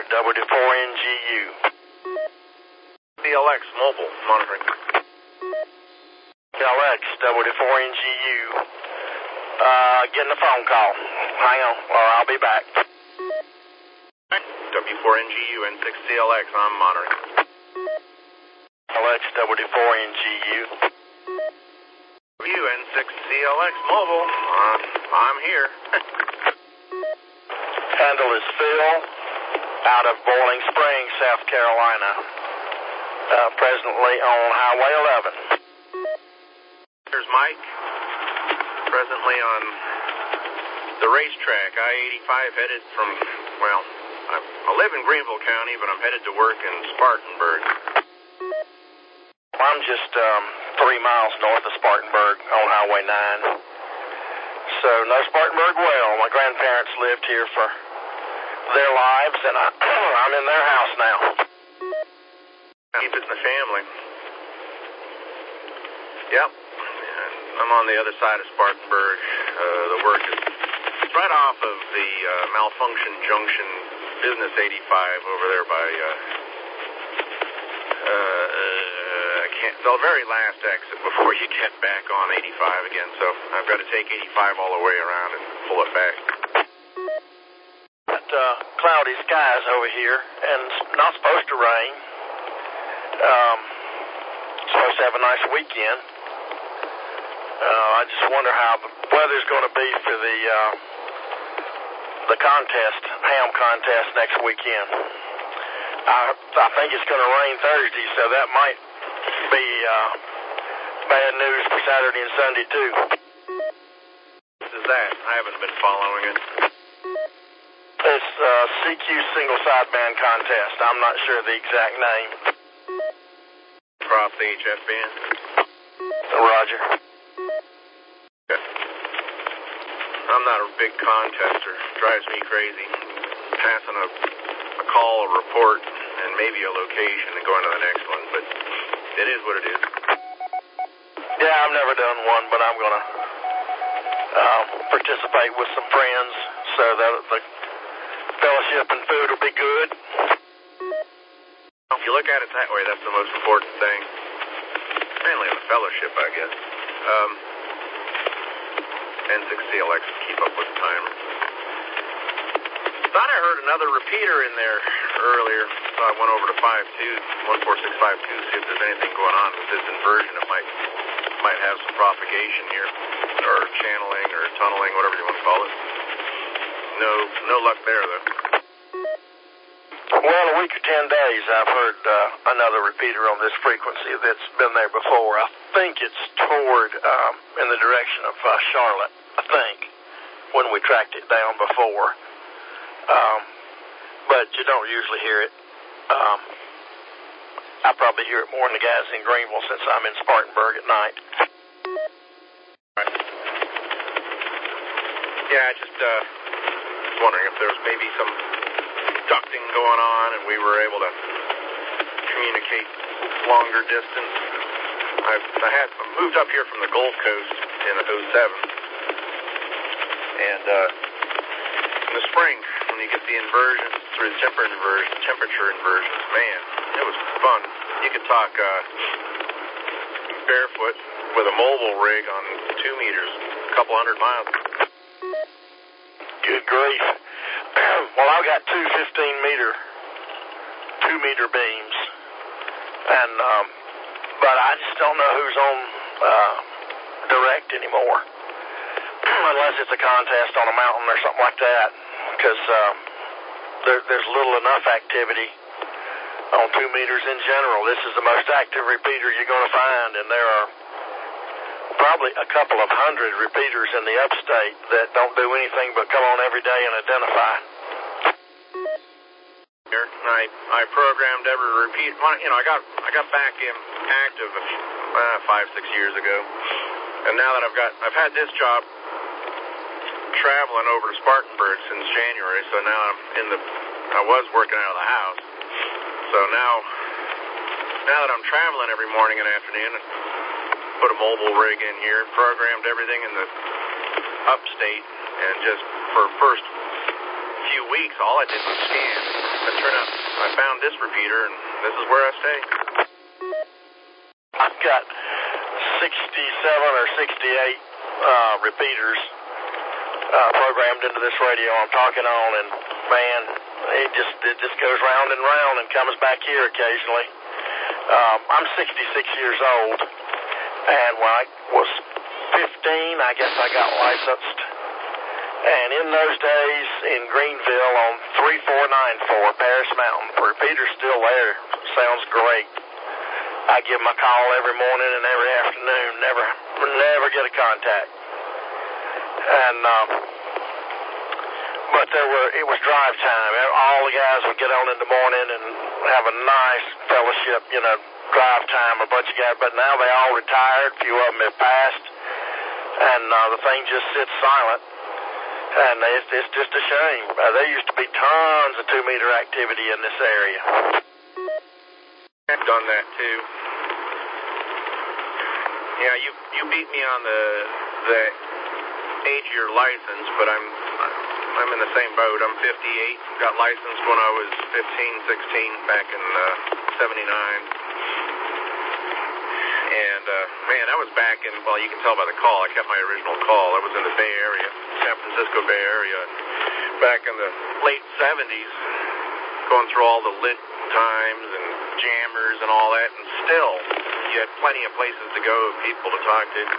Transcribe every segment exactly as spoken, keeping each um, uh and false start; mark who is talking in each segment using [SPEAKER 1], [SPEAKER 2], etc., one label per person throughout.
[SPEAKER 1] W four N G U.
[SPEAKER 2] C L X Mobile, monitoring.
[SPEAKER 1] C L X, W four N G U. Uh, getting a phone call. Hang on, or I'll be back.
[SPEAKER 2] W four N G U, N six C L X, I'm monitoring.
[SPEAKER 1] C L X, W four N G U.
[SPEAKER 2] N six C L X Mobile, uh, I'm here.
[SPEAKER 1] Handle is Phil, out of Boiling Springs, South Carolina. Uh, presently on Highway eleven.
[SPEAKER 2] Here's Mike, presently on the racetrack, I eighty-five, headed from, well, I, I live in Greenville County, but I'm headed to work in Spartanburg.
[SPEAKER 1] I'm just um, three miles north of Spartanburg on Highway nine. So, know Spartanburg well. My grandparents lived here for their lives, and I, I'm in their house now.
[SPEAKER 2] Keep it in the family. Yep. I'm on the other side of Spartanburg. Uh, the work is it's right off of the uh, Malfunction Junction Business eighty-five over there by... Uh, uh, It's the very last exit before you get back on eighty-five again, so I've got to take eighty-five all the way around and pull it back.
[SPEAKER 1] Got uh, cloudy skies over here, and it's not supposed to rain. Um, supposed to have a nice weekend. Uh, I just wonder how the weather's going to be for the uh, the contest, ham contest next weekend. I, I think it's going to rain Thursday, so that might be uh, bad news for Saturday and Sunday, too.
[SPEAKER 2] What is that? I haven't been following it.
[SPEAKER 1] It's uh, C Q Single Sideband Contest. I'm not sure the exact name.
[SPEAKER 2] Across the H F band?
[SPEAKER 1] Roger.
[SPEAKER 2] Okay. I'm not a big contester. Drives me crazy. Passing a, a call, a report, and maybe a location and going to the next one, but it is what it is.
[SPEAKER 1] Yeah, I've never done one, but I'm going to uh, participate with some friends so that the fellowship and food will be good.
[SPEAKER 2] If you look at it that way, that's the most important thing. Mainly the fellowship, I guess. Um, N six C L X, keep up with the timer. Thought I heard another repeater in there earlier, so I went over to five two, one four six five two, see if there's anything going on with this inversion. It might might have some propagation here, or channeling, or tunneling, whatever you want to call it. No, no luck there, though.
[SPEAKER 1] Well, a week or ten days, I've heard uh, another repeater on this frequency that's been there before. I think it's toward, um, in the direction of uh, Charlotte, I think, when we tracked it down before. Um, but you don't usually hear it. Um, I probably hear it more than the guys in Greenville since I'm in Spartanburg at night.
[SPEAKER 2] Right. Yeah, I just uh, was wondering if there was maybe some ducting going on and we were able to communicate longer distance. I've, I had moved up here from the Gulf Coast in oh seven, and uh, in the spring, when you get the inversions through the temperature inversion, temperature inversions, man, it was fun. You could talk uh, barefoot with a mobile rig on two meters, a couple hundred miles.
[SPEAKER 1] Good grief. Well, I've got two fifteen-meter, two-meter beams, and um, but I just don't know who's on uh, direct anymore, unless it's a contest on a mountain or something like that, because um, there, there's little enough activity on two meters in general. This is the most active repeater you're going to find, and there are probably a couple of hundred repeaters in the upstate that don't do anything but come on every day and identify.
[SPEAKER 2] I I programmed every repeat. You know, I got I got back in active uh, five six years ago, and now that I've got I've had this job traveling over to Spartanburg since January, so now I'm in the I was working out of the house, so now now that I'm traveling every morning and afternoon, I put a mobile rig in here, programmed everything in the upstate, and just for first few weeks, all I did was scan. It turned out I found this repeater, and this is where I stay.
[SPEAKER 1] I've got sixty-seven or sixty-eight uh, repeaters uh, programmed into this radio I'm talking on, and man, it just it just goes round and round and comes back here occasionally. Um, I'm sixty-six years old, and when I was fifteen, I guess I got licensed. And in those days in Greenville on three four nine four Paris Mountain, the repeater's still there. Sounds great. I give them a call every morning and every afternoon. Never, never get a contact. And um, but there were it was drive time. All the guys would get on in the morning and have a nice fellowship, you know, drive time. A bunch of guys, but now they all retired. A few of them have passed, and uh, the thing just sits silent. And it's, it's just a shame. Uh, there used to be tons of two-meter activity in this area.
[SPEAKER 2] I've done that too. Yeah, you you beat me on the the age of your license, but I'm I'm in the same boat. I'm fifty-eight. Got licensed when I was fifteen, sixteen back in uh, seventy-nine. And, uh, man, I was back in, well, you can tell by the call. I kept my original call. I was in the Bay Area, San Francisco Bay Area, back in the late seventies, going through all the lit times and jammers and all that, and still, you had plenty of places to go, people to talk to.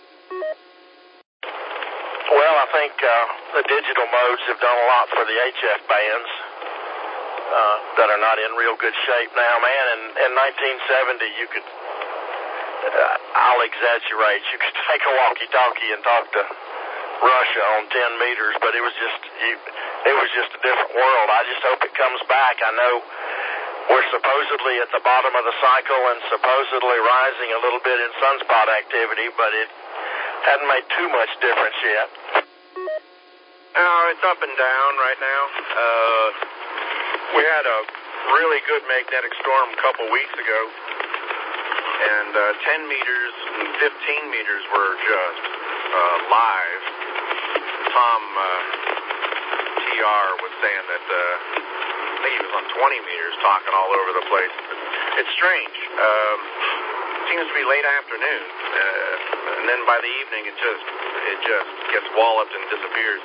[SPEAKER 1] Well, I think uh, the digital modes have done a lot for the H F bands uh, that are not in real good shape now, man. In, in nineteen seventy, you could... Uh, I'll exaggerate. You could take a walkie-talkie and talk to Russia on ten meters, but it was just you, it was just a different world. I just hope it comes back. I know we're supposedly at the bottom of the cycle and supposedly rising a little bit in sunspot activity, but it hadn't made too much difference yet.
[SPEAKER 2] Oh, it's up and down right now. Uh, we had a really good magnetic storm a couple weeks ago. And uh, ten meters and fifteen meters were just uh, live. Tom uh, T R was saying that uh, I think he was on twenty meters talking all over the place. It's strange. Um, seems to be late afternoon, uh, and then by the evening it just it just gets walloped and disappears.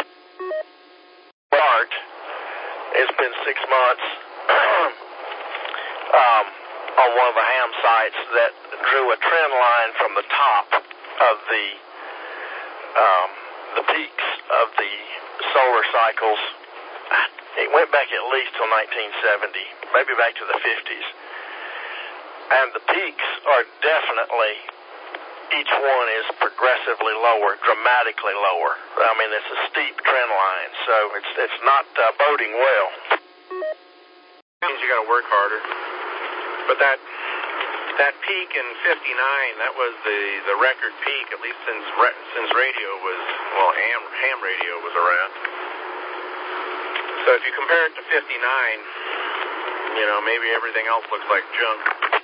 [SPEAKER 1] Bart, it's been six months. um. on one of the ham sites that drew a trend line from the top of the um, the peaks of the solar cycles. It went back at least till nineteen seventy, maybe back to the fifties. And the peaks are definitely, each one is progressively lower, dramatically lower. I mean, it's a steep trend line, so it's it's not uh, boding well.
[SPEAKER 2] Means you got to work harder. But that that peak in fifty-nine, that was the, the record peak, at least since since radio was, well, ham, ham radio was around. So if you compare it to fifty-nine, you know, maybe everything else looks like junk.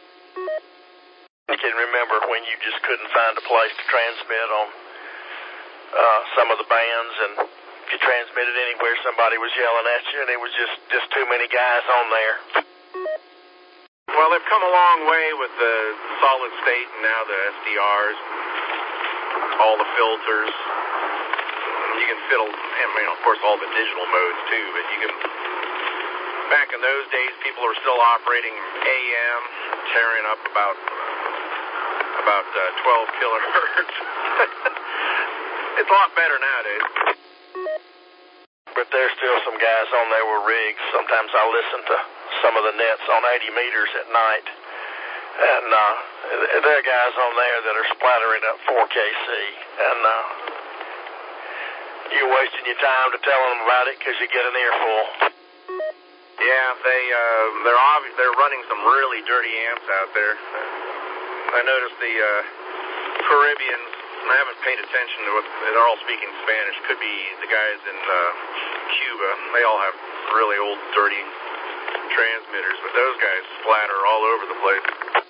[SPEAKER 1] I can remember when you just couldn't find a place to transmit on uh, some of the bands, and if you transmitted anywhere, somebody was yelling at you, and it was just, just too many guys on there.
[SPEAKER 2] Well, they've come a long way with the solid state and now the S D Rs, all the filters. You can fiddle, I mean, of course, all the digital modes too, but you can, back in those days, people were still operating A M, tearing up about, about uh, twelve kilohertz. It's a lot better nowadays.
[SPEAKER 1] But there's still some guys on there with rigs. Sometimes I listen to some of the nets on eighty meters at night. And uh, there are guys on there that are splattering up four K C. And uh, you're wasting your time to tell them about it because you get an earful.
[SPEAKER 2] Yeah, they, uh, they're obvi- they're running some really dirty amps out there. I noticed the uh, Caribbeans, I haven't paid attention to what, they're all speaking Spanish. Could be the guys in uh, Cuba. They all have really old, dirty transmitters, but those guys splatter all over the place.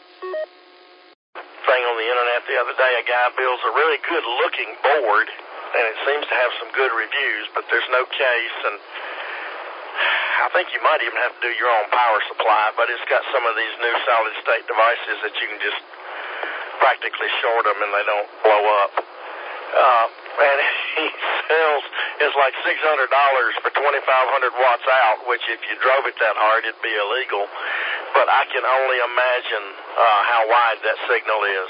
[SPEAKER 1] Thing on the internet the other day, a guy builds a really good-looking board, and it seems to have some good reviews, but there's no case, and I think you might even have to do your own power supply, but it's got some of these new solid-state devices that you can just practically short them and they don't blow up. Uh, and he sells, it's like six hundred dollars for twenty-five hundred watts out, which if you drove it that hard, it'd be illegal. But I can only imagine uh, how wide that signal is.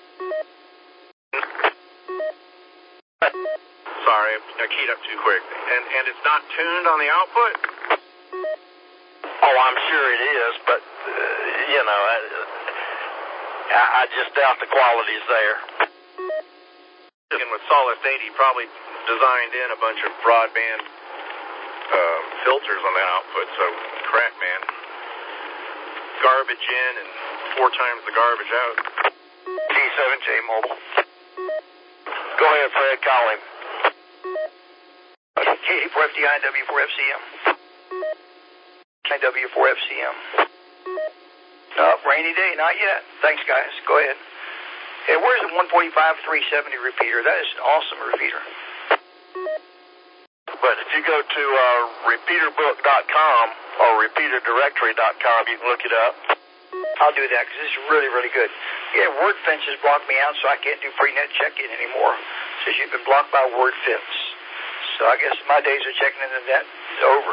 [SPEAKER 2] Sorry, I keyed up too quick. And and it's not tuned on the output?
[SPEAKER 1] Oh, I'm sure it is, but, uh, you know, I, I just doubt the quality's there.
[SPEAKER 2] And with Solid State, he probably designed in a bunch of broadband uh, filters on that output, so crap, man. Garbage in and four times the garbage out.
[SPEAKER 1] T seven J Mobile. Go ahead, Fred, call him. K eighty-four F D I and W four F C M. W four F C M. Uh, rainy day, not yet. Thanks, guys. Go ahead. Hey, where's the one forty-five three seventy repeater? That is an awesome repeater. But if you go to uh, repeater book dot com or repeater directory dot com, you can look it up. I'll do that because it's really, really good. Yeah, WordFence has blocked me out, so I can't do free net check-in anymore. It says you've been blocked by WordFence. So I guess my days of checking in the net is over.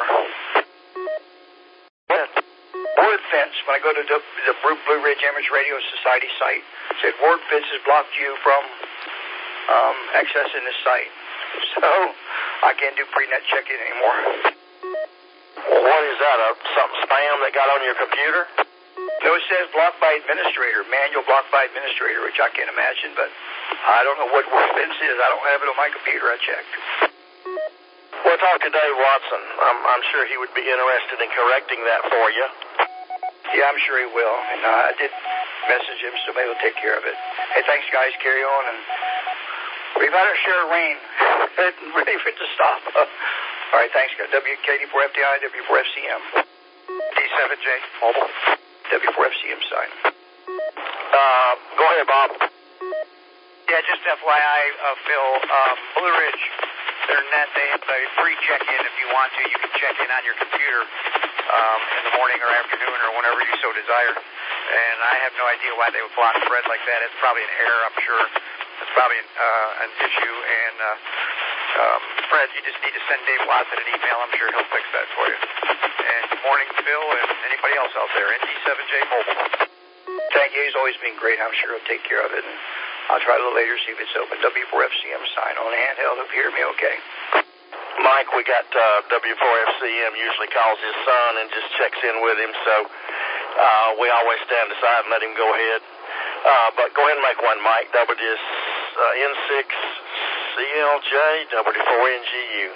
[SPEAKER 1] WordFence, when I go to the, the Blue Ridge Amateur Radio Society site, it said WordFence has blocked you from um, accessing this site. So I can't do pre-net check-in anymore. What is that, a, something spam that got on your computer? No, it says blocked by administrator, manual blocked by administrator, which I can't imagine, but I don't know what WordFence is. I don't have it on my computer. I checked. We'll talk to Dave Watson. I'm, I'm sure he would be interested in correcting that for you. Yeah, I'm sure he will. And uh, I did message him, so maybe he'll take care of it. Hey, thanks, guys. Carry on. And we've had our share of rain. Ready for it to stop. All right, thanks, guys. W K eighty-four F D I, W four F C M. T seven J Mobile. W four F C M sign. Uh, go ahead, Bob.
[SPEAKER 3] Yeah, just F Y I, uh, Phil. Um, Blue Ridge, their net, they have a free check-in if you want to. You can check in on your computer um, in the morning or afternoon or whenever you so desire. And I have no idea why they would block Fred like that. It's probably an error, I'm sure. It's probably an, uh, an issue. And uh, um, Fred, you just need to send Dave Watson an email. I'm sure he'll fix that for you. And good morning, Phil, and anybody else out there. N T seven J Mobile.
[SPEAKER 1] Thank you. He's always been great. I'm sure he'll take care of it. And I'll try a little later, see if it's open. W four F C M sign on the handheld up here. Me okay? Mike, we got uh, W four F C M usually calls his son and just checks in with him, so uh, we always stand aside and let him go ahead. Uh, but go ahead and make one, Mike. W uh, N six C L J, W four N G U.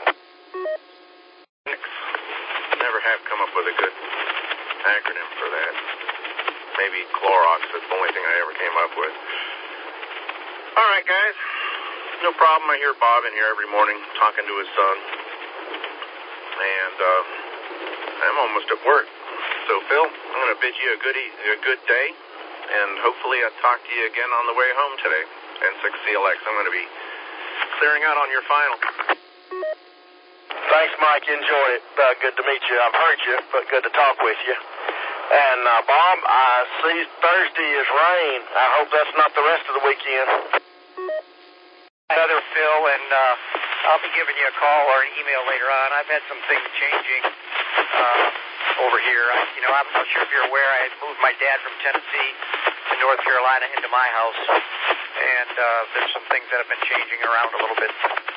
[SPEAKER 2] Never have come up with a good acronym for that. Maybe Clorox, that's the only thing I ever came up with. All right, guys. No problem. I hear Bob in here every morning talking to his son. And uh, I'm almost at work. So, Phil, I'm going to bid you a good, e- a good day. And hopefully I'll talk to you again on the way home today. N six C L X. I'm going to be clearing out on your final.
[SPEAKER 1] Thanks, Mike. Enjoy it. Uh, good to meet you. I've heard you, but good to talk with you. And, uh, Bob, I see Thursday is rain. I hope that's not the rest of the weekend.
[SPEAKER 3] Another Phil, and uh, I'll be giving you a call or an email later on. I've had some things changing uh, over here. I, you know, I'm not sure if you're aware, I had moved my dad from Tennessee to North Carolina into my house, and uh, there's some things that have been changing around a little bit.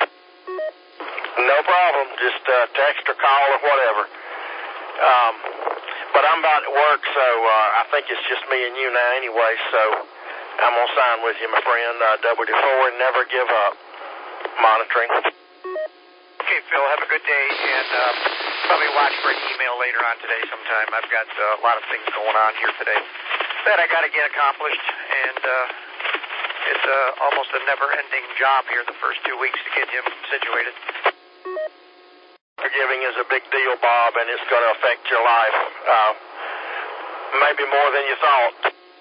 [SPEAKER 1] No problem. Just uh, text or call or whatever. Um, but I'm about at work, so uh, I think it's just me and you now anyway, so I'm going to sign with you, my friend. Uh, W four, never give up. Monitoring.
[SPEAKER 3] Okay, Phil, have a good day, and uh, probably watch for an email later on today sometime. I've got uh, a lot of things going on here today that I got to get accomplished, and uh, it's uh, almost a never-ending job here the first two weeks to get him situated.
[SPEAKER 1] Forgiving is a big deal, Bob, and it's going to affect your life. Uh, maybe more than you thought.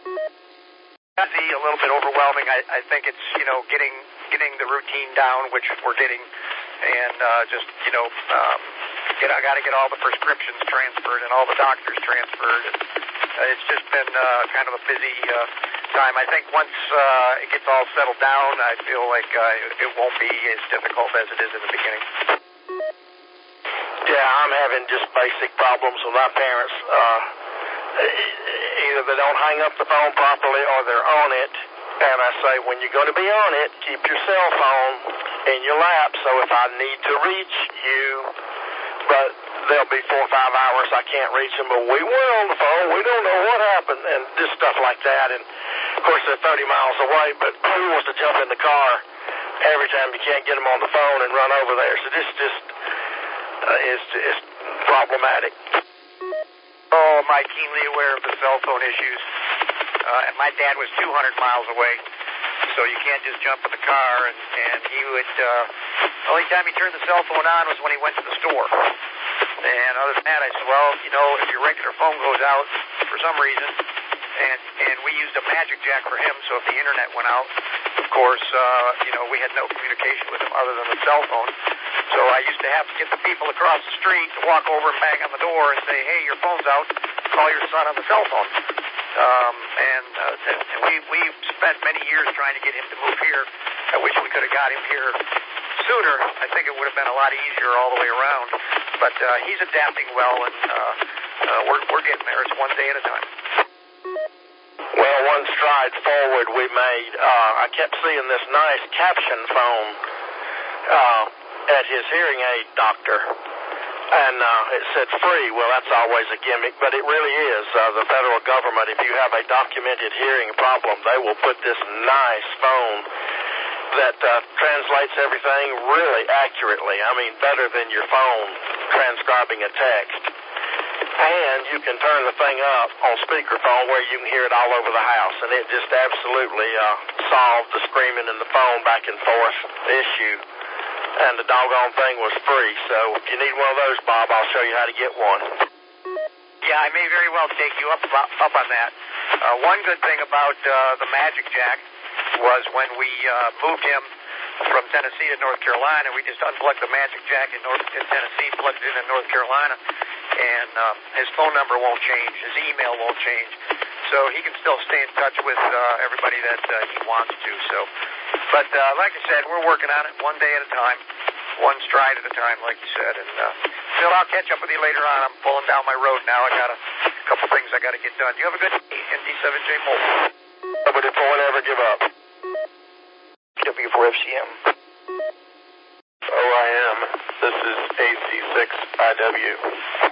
[SPEAKER 3] A little bit overwhelming. I, I think it's, you know, getting getting the routine down, which we're getting, and uh, just, you know, um, get I got to get all the prescriptions transferred and all the doctors transferred. And, uh, it's just been uh, kind of a busy uh, time. I think once uh, it gets all settled down, I feel like uh, it won't be as difficult as it is in the beginning.
[SPEAKER 1] Yeah, I'm having just basic problems with my parents. Uh, either they don't hang up the phone properly or they're on it. And I say, when you're going to be on it, keep your cell phone in your lap. So if I need to reach you, but there'll be four or five hours I can't reach them, but we were on the phone. We don't know what happened, and just stuff like that. And of course, they're thirty miles away, but who wants to jump in the car every time you can't get them on the phone and run over there? So this just uh, is is problematic.
[SPEAKER 3] Oh, am I keenly aware of the cell phone issues. Uh, and my dad was two hundred miles away, so you can't just jump in the car. And, and he would, uh, the only time he turned the cell phone on was when he went to the store. And other than that, I said, well, you know, if your regular phone goes out for some reason, and, and we used a magic jack for him, so if the internet went out, of course, uh, you know, we had no communication with him other than the cell phone. So I used to have to get the people across the street to walk over and bang on the door and say, hey, your phone's out, call your son on the cell phone. Um, and uh, and we we spent many years trying to get him to move here. I wish we could have got him here sooner. I think it would have been a lot easier all the way around. But uh, he's adapting well, and uh, uh, we're we're getting there. It's one day at a time.
[SPEAKER 1] Well, one stride forward we made. Uh, I kept seeing this nice caption phone uh, at his hearing aid doctor. And uh, it said free. Well, that's always a gimmick, but it really is. Uh, the federal government, if you have a documented hearing problem, they will put this nice phone that uh, translates everything really accurately. I mean, better than your phone transcribing a text. And you can turn the thing up on speakerphone where you can hear it all over the house. And it just absolutely uh, solved the screaming in the phone back and forth issue. And the doggone thing was free. So if you need one of those, Bob, I'll show you how to get one.
[SPEAKER 3] Yeah, I may very well take you up up on that. Uh, one good thing about uh, the Magic Jack was when we uh, moved him from Tennessee to North Carolina, we just unplugged the Magic Jack in, North, in Tennessee, plugged it in in North Carolina, and uh, his phone number won't change, his email won't change. So he can still stay in touch with uh, everybody that uh, he wants to. So, But uh, like I said, we're working on it one day at a time, one stride at a time, like you said. And uh, Phil, I'll catch up with you later on. I'm pulling down my road now. I got a couple things I got to get done. You have a good day, N D seven J Mobile.
[SPEAKER 1] Nobody don't ever give up.
[SPEAKER 3] W four F C M.
[SPEAKER 2] O I M. This is A C six I W.